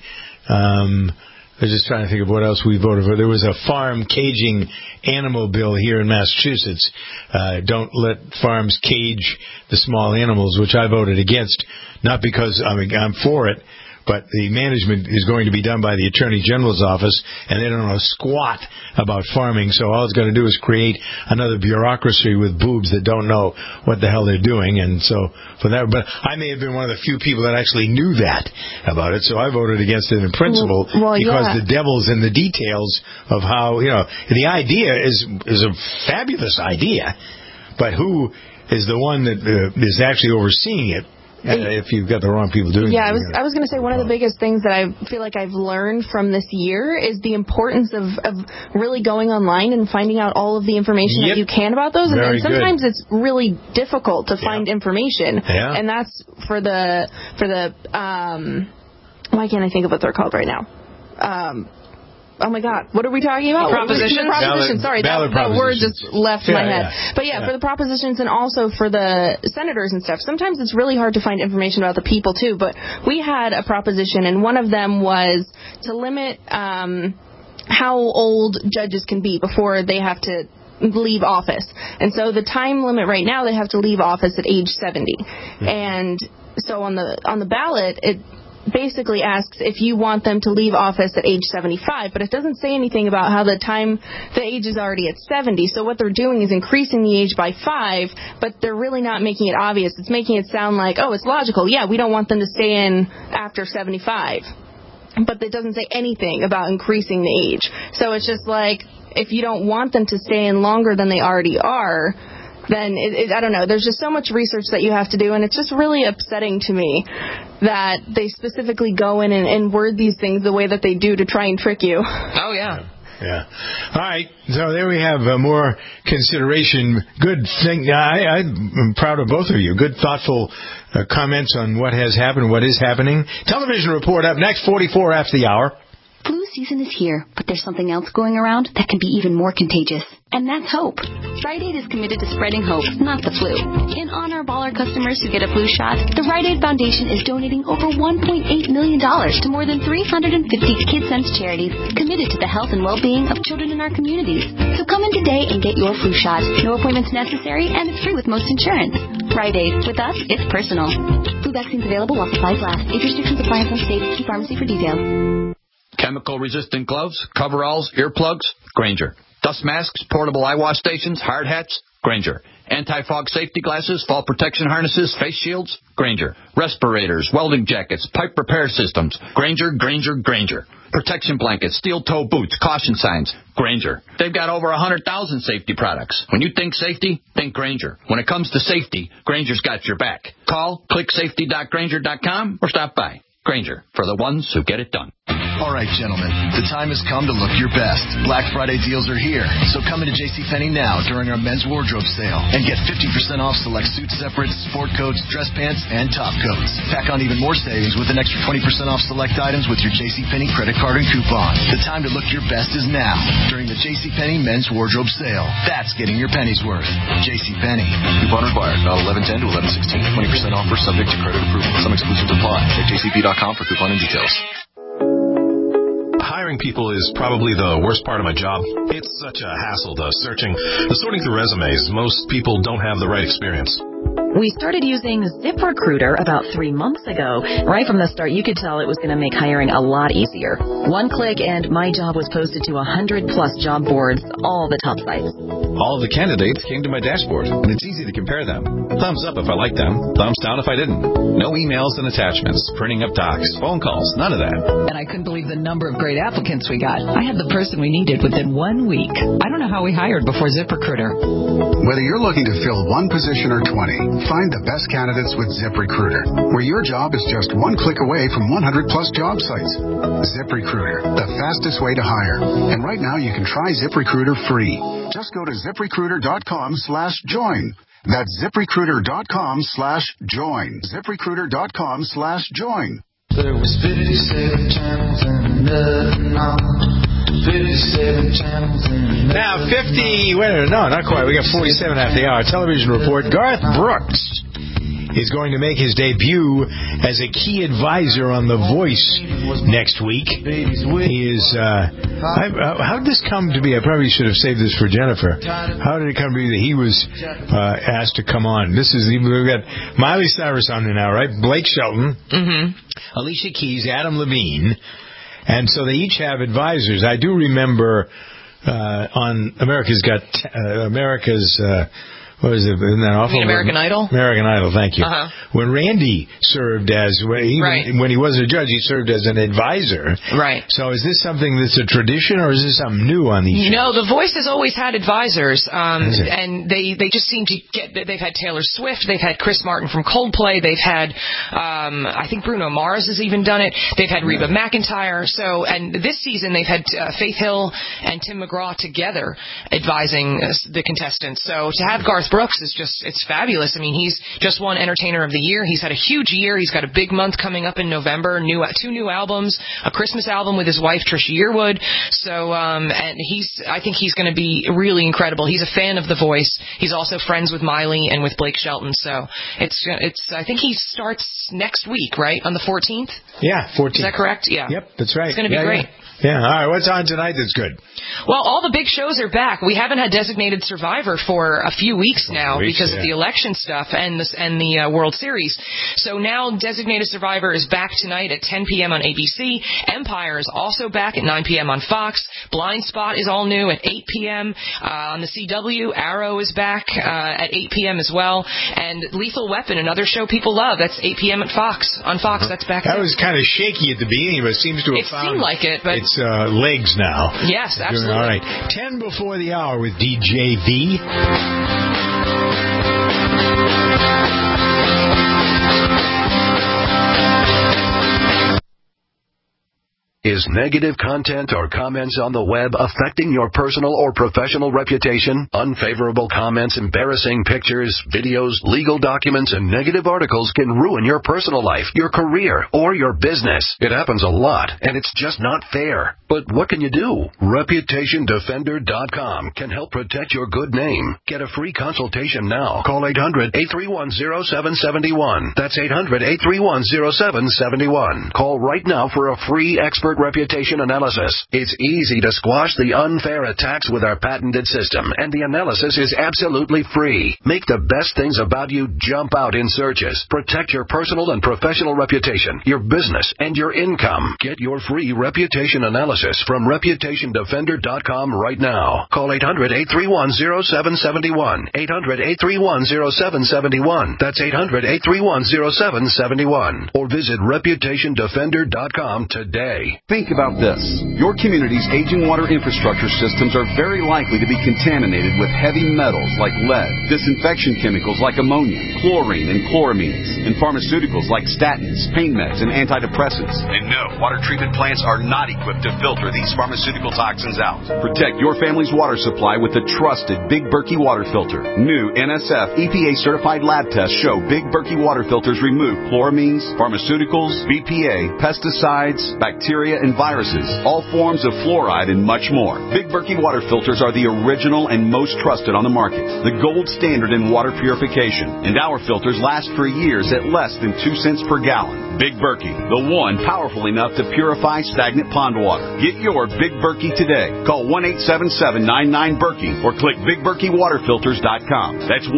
Speaker 3: I was just trying to think of what else we voted for. There was a farm caging animal bill here in Massachusetts. Don't let farms cage the small animals, which I voted against, not because I'm for it, but the management is going to be done by the Attorney General's office, and they don't know squat about farming, so all it's going to do is create another bureaucracy with boobs that don't know what the hell they're doing, and so for that, but I may have been one of the few people that actually knew that about it, so I voted against it in principle, because the devil's in the details of how, the idea is a fabulous idea, but who is the one that is actually overseeing it? If you've got the wrong people doing it.
Speaker 4: Yeah, I was going to say one of the biggest things that I feel like I've learned from this year is the importance of really going online and finding out all of the information that you can about those. And sometimes it's really difficult to find information. Yeah. And that's for the why can't I think of what they're called right now? Oh my God, what are we talking about?
Speaker 5: Propositions.
Speaker 4: Sorry, that word just left my head. Yeah. But for the propositions and also for the senators and stuff, sometimes it's really hard to find information about the people too. But we had a proposition, and one of them was to limit how old judges can be before they have to leave office. And so the time limit right now, they have to leave office at age 70. Mm-hmm. And so on the ballot, it basically asks if you want them to leave office at age 75, but it doesn't say anything about how the age is already at 70. So what they're doing is increasing the age by 5, but they're really not making it obvious. It's making it sound like, oh, it's logical. Yeah, we don't want them to stay in after 75. But it doesn't say anything about increasing the age. So it's just like, if you don't want them to stay in longer than they already are, then I don't know. There's just so much research that you have to do, and it's just really upsetting to me that they specifically go in and word these things the way that they do to try and trick you.
Speaker 5: Oh, yeah.
Speaker 3: Yeah. All right. So there we have more consideration. Good thing. I'm proud of both of you. Good, thoughtful comments on what has happened, what is happening. Television report up next, 44 after the hour.
Speaker 7: Flu season is here, but there's something else going around that can be even more contagious, and that's hope.
Speaker 11: Rite Aid is committed to spreading hope, not the flu. In honor of all our customers who get a flu shot, the Rite Aid Foundation is donating over $1.8 million to more than 350 KidSense charities committed to the health and well-being of children in our communities. So come in today and get your flu shot. No appointments necessary, and it's free with most insurance. Rite Aid. With us, it's personal. Flu vaccines available while supplies last. Age restrictions apply in some states. See pharmacy for details.
Speaker 6: Chemical-resistant gloves, coveralls, earplugs, Grainger. Dust masks, portable eye wash stations, hard hats, Grainger. Anti-fog safety glasses, fall protection harnesses, face shields, Grainger. Respirators, welding jackets, pipe repair systems, Grainger, Grainger, Grainger. Protection blankets, steel-toe boots, caution signs, Grainger. They've got over 100,000 safety products. When you think safety, think Grainger. When it comes to safety, Grainger's got your back. Call, click safety.grainger.com, or stop by. Grainger, for the ones who get it done.
Speaker 2: All right, gentlemen, the time has come to look your best. Black Friday deals are here, so come into JCPenney now during our men's wardrobe sale and get 50% off select suit separates, sport coats, dress pants, and top coats. Pack on even more savings with an extra 20% off select items with your JCPenney credit card and coupon. The time to look your best is now during the JCPenney men's wardrobe sale. That's getting your pennies worth. JCPenney. Coupon required. Not 11/10 to 11/16. 20% offer subject to credit approval. Some exclusions apply. Check jcp.com for coupon and details.
Speaker 8: Hiring people is probably the worst part of my job. It's such a hassle, the sorting through resumes. Most people don't have the right experience.
Speaker 10: We started using ZipRecruiter about 3 months ago. Right from the start, you could tell it was going to make hiring a lot easier. One click and my job was posted to 100-plus job boards, all the top sites.
Speaker 15: All of the candidates came to my dashboard, and it's easy to compare them. Thumbs up if I liked them, thumbs down if I didn't. No emails and attachments, printing up docs, phone calls, none of that.
Speaker 24: And I couldn't believe the number of great applicants we got. I had the person we needed within 1 week. I don't know how we hired before ZipRecruiter.
Speaker 25: Whether you're looking to fill one position or 20, find the best candidates with ZipRecruiter, where your job is just one click away from 100-plus job sites. ZipRecruiter, the fastest way to hire. And right now you can try ZipRecruiter free. Just go to ZipRecruiter.com/join. That's ZipRecruiter.com/join. ZipRecruiter.com/join.
Speaker 17: There was 57 channels and nothing on. 57 channels and
Speaker 3: now 50, not quite. We got 47 after the hour. Television report. Garth Brooks is going to make his debut as a key advisor on The Voice next week. He is, how did this come to be? I probably should have saved this for Jennifer. How did it come to be that he was asked to come on? We've got Miley Cyrus on there now, right? Blake Shelton, Alicia Keys, Adam Levine. And so they each have advisors. I do remember on America's what is it? Isn't that awful?
Speaker 5: You mean American Idol?
Speaker 3: American Idol, thank you. When Randy served when he wasn't a judge, he served as an advisor.
Speaker 5: Right.
Speaker 3: So is this something that's a tradition, or is this something new on these shows?
Speaker 5: No, The Voice has always had advisors, and they just seem to they've had Taylor Swift, they've had Chris Martin from Coldplay, they've had, I think Bruno Mars has even done it, they've had Reba McEntire, and this season they've had Faith Hill and Tim McGraw together advising the contestants. So to have Garth Brooks is it's fabulous. I mean, he's just won Entertainer of the Year. He's had a huge year. He's got a big month coming up in November. 2 new albums, a Christmas album with his wife Trisha Yearwood. So, and I think he's going to be really incredible. He's a fan of The Voice. He's also friends with Miley and with Blake Shelton. So I think he starts next week, right? On the 14th?
Speaker 3: Yeah, 14th.
Speaker 5: Is that correct? Yeah.
Speaker 3: Yep, that's right.
Speaker 5: It's going to be great.
Speaker 3: Yeah. All right. What's on tonight that's good?
Speaker 5: Well, all the big shows are back. We haven't had Designated Survivor for a few weeks now because of the election stuff and the World Series. So now Designated Survivor is back tonight at 10 p.m. on ABC. Empire is also back at 9 p.m. on Fox. Blind Spot is all new at 8 p.m. On the CW. Arrow is back at 8 p.m. as well. And Lethal Weapon, another show people love, that's 8 p.m. at Fox. On Fox, that's back.
Speaker 3: That was kind of shaky at the beginning, but it seems to have
Speaker 5: seemed like it, but
Speaker 3: it's legs now.
Speaker 5: Yes, absolutely.
Speaker 3: All right. 10 before the hour with DJ V.
Speaker 9: Is negative content or comments on the web affecting your personal or professional reputation? Unfavorable comments, embarrassing pictures, videos, legal documents, and negative articles can ruin your personal life, your career, or your business. It happens a lot, and it's just not fair. But what can you do? ReputationDefender.com can help protect your good name. Get a free consultation now. Call 800-831-0771. That's 800-831-0771. Call right now for a free expert reputation analysis. It's easy to squash the unfair attacks with our patented system, and the analysis is absolutely free. Make the best things about you jump out in searches. Protect your personal and professional reputation, your business, and your income. Get your free reputation analysis from ReputationDefender.com right now. Call 800-831-0771. 800-831-0771. That's 800-831-0771. Or visit ReputationDefender.com today.
Speaker 12: Think about this. Your community's aging water infrastructure systems are very likely to be contaminated with heavy metals like lead, disinfection chemicals like ammonia, chlorine and chloramines, and pharmaceuticals like statins, pain meds, and antidepressants. And no, water treatment plants are not equipped to filter these pharmaceutical toxins out. Protect your family's water supply with the trusted Big Berkey water filter. New NSF EPA certified lab tests show Big Berkey water filters remove chloramines, pharmaceuticals, BPA, pesticides, bacteria, and viruses, all forms of fluoride, and much more. Big Berkey water filters are the original and most trusted on the market, the gold standard in water purification, and our filters last for years at less than 2 cents per gallon. Big Berkey, the one powerful enough to purify stagnant pond water. Get your Big Berkey today. Call 1-877-99-BERKEY or click BigBerkeyWaterFilters.com. That's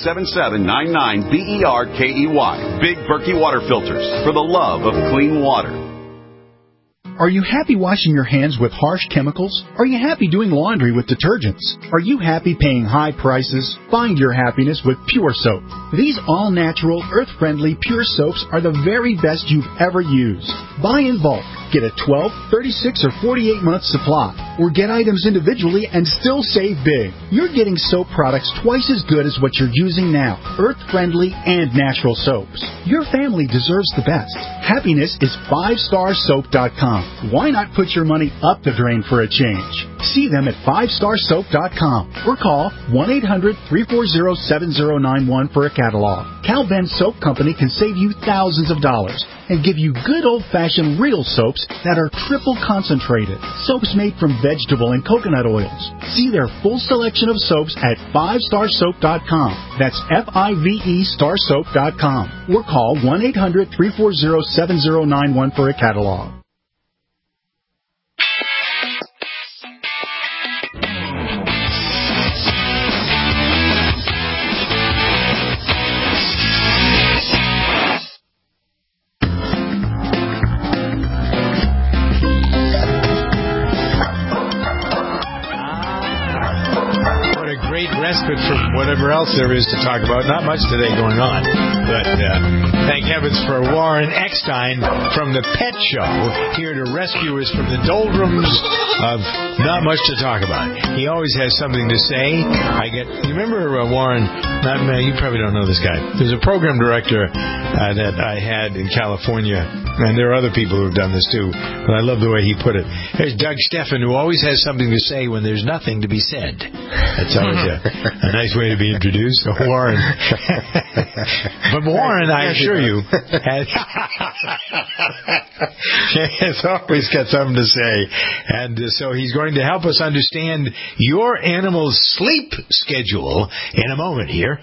Speaker 12: 1-877-99-BERKEY. Big Berkey Water Filters, for the love of clean water.
Speaker 16: Are you happy washing your hands with harsh chemicals? Are you happy doing laundry with detergents? Are you happy paying high prices? Find your happiness with Pure Soap. These all-natural, earth-friendly Pure Soaps are the very best you've ever used. Buy in bulk. Get a 12, 36, or 48-month supply. Or get items individually and still save big. You're getting soap products twice as good as what you're using now. Earth-friendly and natural soaps. Your family deserves the best. Happiness is 5starsoap.com. Why not put your money up the drain for a change? See them at 5starsoap.com or call 1-800-340-7091 for a catalog. Cal Ben Soap Company can save you thousands of dollars and give you good old-fashioned real soaps that are triple concentrated. Soaps made from vegetable and coconut oils. See their full selection of soaps at 5starsoap.com. That's F-I-V-E starsoap.com. Or call 1-800-340-7091 for a catalog.
Speaker 3: Respite from whatever else there is to talk about. Not much today going on, but thank heavens for Warren Eckstein from the Pet Show here to rescue us from the doldrums of not much to talk about. He always has something to say. You remember Warren? You probably don't know this guy. There's a program director that I had in California, and there are other people who have done this too, but I love the way he put it. There's Doug Steffen, who always has something to say when there's nothing to be said. That's always a nice way to be introduced. Warren. But Warren, I assure you, has always got something to say. And so he's going to help us understand your animal's sleep schedule in a moment here.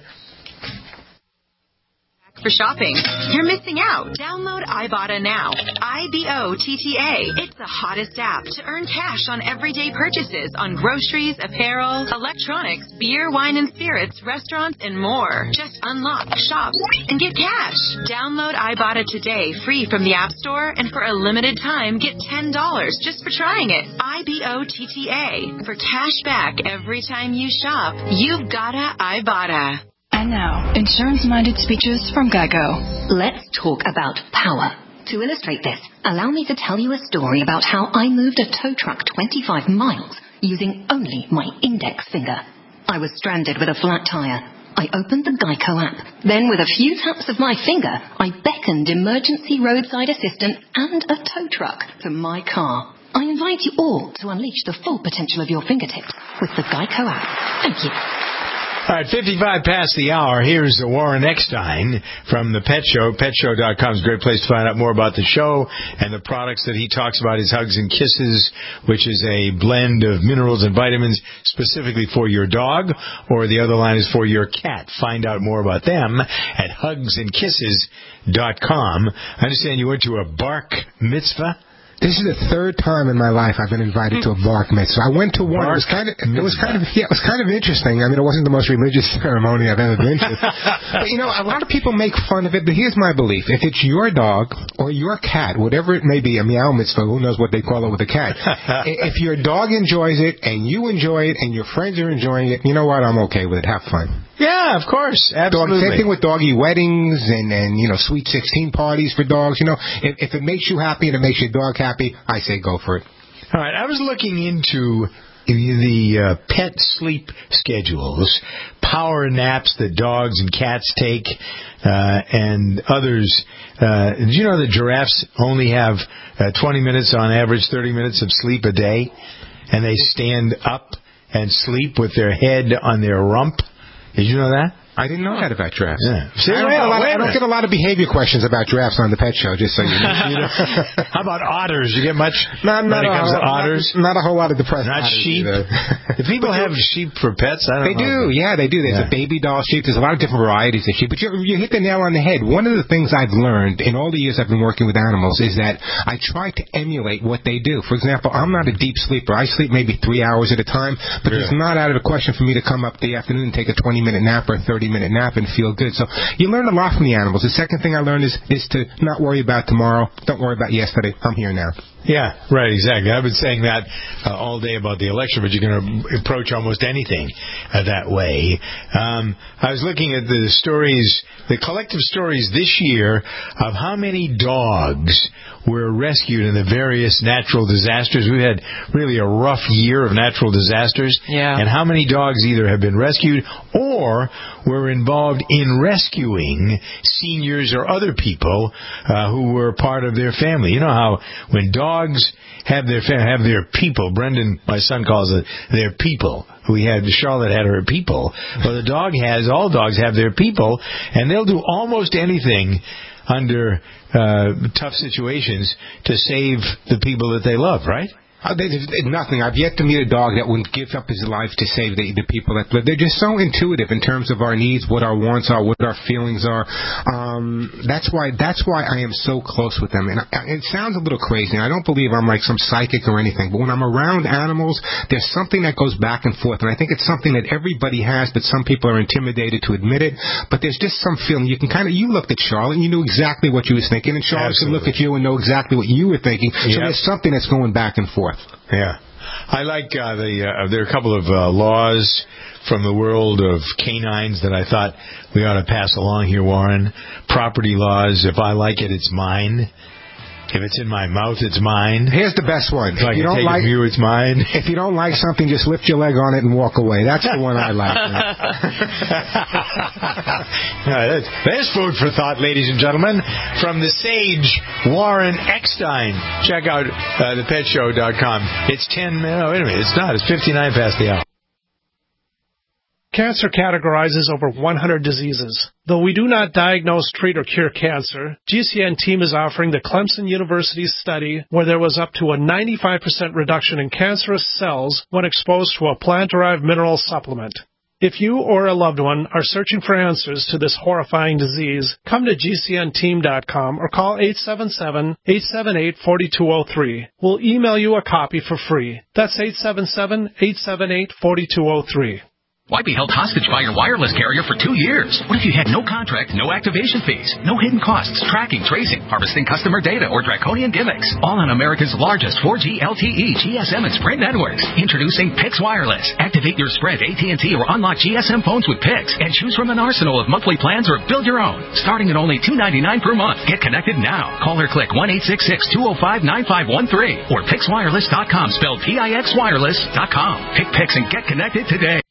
Speaker 13: For shopping, you're missing out. Download Ibotta now. IBOTTA. It's the hottest app to earn cash on everyday purchases on groceries, apparel, electronics, beer, wine and spirits, restaurants, and more. Just unlock, shop, and get cash. Download Ibotta today, free from the App Store, and for a limited time, get $10 just for trying it. IBOTTA. For cash back every time you shop, you've gotta Ibotta.
Speaker 14: And now, insurance-minded speeches from GEICO.
Speaker 18: Let's talk about power. To illustrate this, allow me to tell you a story about how I moved a tow truck 25 miles using only my index finger. I was stranded with a flat tire. I opened the Geico app. Then, with a few taps of my finger, I beckoned emergency roadside assistant and a tow truck to my car. I invite you all to unleash the full potential of your fingertips with the Geico app. Thank you.
Speaker 3: All right, 55 past the hour. Here's Warren Eckstein from The Pet Show. PetShow.com is a great place to find out more about the show and the products that he talks about. His Hugs and Kisses, which is a blend of minerals and vitamins specifically for your dog, or the other line is for your cat. Find out more about them at hugsandkisses.com. I understand you went to a bark mitzvah.
Speaker 1: This is the third time in my life I've been invited to a bark mitzvah. I went to one. It was kind of interesting. I mean, it wasn't the most religious ceremony I've ever been to. But you know, a lot of people make fun of it. But here's my belief: if it's your dog or your cat, whatever it may be, a meow mitzvah, who knows what they call it with a cat? If your dog enjoys it and you enjoy it and your friends are enjoying it, you know what? I'm okay with it. Have fun.
Speaker 3: Yeah, of course, absolutely.
Speaker 1: Same thing with doggy weddings and you know, sweet 16 parties for dogs. You know, if it makes you happy and it makes your dog happy, I say go for it.
Speaker 3: All right, I was looking into the pet sleep schedules, power naps that dogs and cats take, and others. Did you know that giraffes only have 20 minutes on average, 30 minutes of sleep a day, and they stand up and sleep with their head on their rump? Did you know that?
Speaker 1: I didn't know that about giraffes.
Speaker 3: Yeah. See,
Speaker 1: I don't get a lot of behavior questions about giraffes on the Pet Show, just so you know.
Speaker 3: How about otters? You get much
Speaker 1: when it comes to otters? Not a whole lot of depressed
Speaker 3: Not
Speaker 1: otters
Speaker 3: sheep? Do people have sheep for pets? I don't know.
Speaker 1: Yeah, they do. There's a baby doll sheep. There's a lot of different varieties of sheep. But you hit the nail on the head. One of the things I've learned in all the years I've been working with animals is that I try to emulate what they do. For example, I'm not a deep sleeper. I sleep maybe 3 hours at a time, but it's not out of the question for me to come up the afternoon and take a 20-minute nap or a 30-minute nap and feel good. So you learn a lot from the animals. The second thing I learned is to not worry about tomorrow. Don't worry about yesterday. I'm here now.
Speaker 3: Yeah, right, exactly. I've been saying that all day about the election, but you're going to approach almost anything that way. I was looking at the stories, the collective stories this year of how many dogs were rescued in the various natural disasters. We've had really a rough year of natural disasters.
Speaker 5: Yeah.
Speaker 3: And how many dogs either have been rescued or were involved in rescuing seniors or other people who were part of their family. You know how when dogs have their people, Brendan, my son, calls it their people. Charlotte had her people. Well, all dogs have their people, and they'll do almost anything under tough situations to save the people that they love, right?
Speaker 1: There's nothing. I've yet to meet a dog that wouldn't give up his life to save the people that live. They're just so intuitive in terms of our needs, what our wants are, what our feelings are. That's why I am so close with them. And it sounds a little crazy. I don't believe I'm like some psychic or anything, but when I'm around animals, there's something that goes back and forth. And I think it's something that everybody has, but some people are intimidated to admit it. But there's just some feeling. You looked at Charlotte and you knew exactly what you was thinking, and Charlotte could look at you and know exactly what you were thinking. So there's something that's going back and forth.
Speaker 3: Yeah. I like there are a couple of laws from the world of canines that I thought we ought to pass along here, Warren. Property laws. If I like it, it's mine. If it's in my mouth, it's mine.
Speaker 1: Here's the best one.
Speaker 3: If you don't like it, it's mine.
Speaker 1: If you don't like something, just lift your leg on it and walk away. That's the one I like.
Speaker 3: There's food for thought, ladies and gentlemen, from the sage Warren Eckstein. Check out thepetshow.com. It's 10. No, wait a minute. It's not. It's 59 past the hour.
Speaker 19: Cancer categorizes over 100 diseases. Though we do not diagnose, treat, or cure cancer, GCN team is offering the Clemson University study where there was up to a 95% reduction in cancerous cells when exposed to a plant-derived mineral supplement. If you or a loved one are searching for answers to this horrifying disease, come to GCNteam.com or call 877-878-4203. We'll email you a copy for free. That's 877-878-4203.
Speaker 20: Why be held hostage by your wireless carrier for 2 years? What if you had no contract, no activation fees, no hidden costs, tracking, tracing, harvesting customer data, or draconian gimmicks? All on America's largest 4G LTE, GSM, and Sprint networks. Introducing Pix Wireless. Activate your Sprint, AT&T, or unlock GSM phones with Pix and choose from an arsenal of monthly plans or build your own. Starting at only $2.99 per month. Get connected now. Call or click 1-866-205-9513 or PixWireless.com, spelled PixWireless.com. Pick Pix and get connected today.